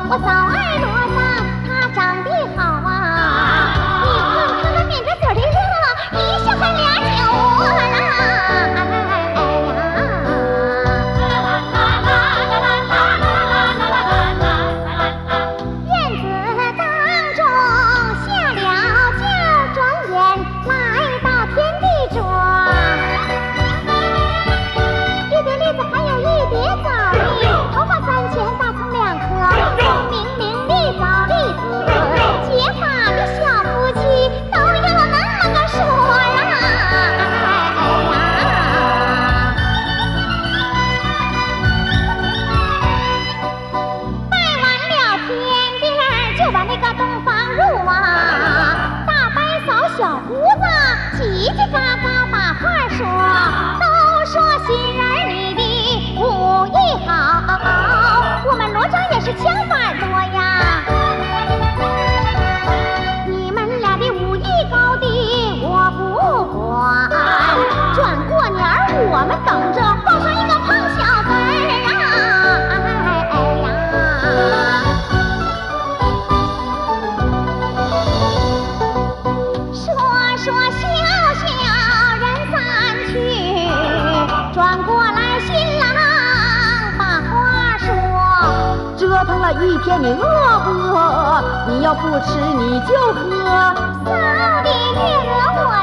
我早儿罗上，他长得好啊！你看看他抿着嘴的热，一下还俩酒啊！院子当中下了轿，转眼来到天地中。一碟栗子还有一碟枣粒，头发3钱，大葱2颗，聪明伶俐枣栗子，结发的小夫妻都有那么个说呀！拜完了天地儿，就把那个洞房入啊，大白嫂小姑子叽叽嘎嘎把话说，都说新人你的武艺好，我们罗庄也是枪法多呀。你们俩的武艺高低我不管，转过年儿我们等着抱上一个胖小子儿啊！说笑笑人散去，转过来新郎把话说， 折腾了一天，你饿不饿？你要不吃你就喝。 嫂的月娥我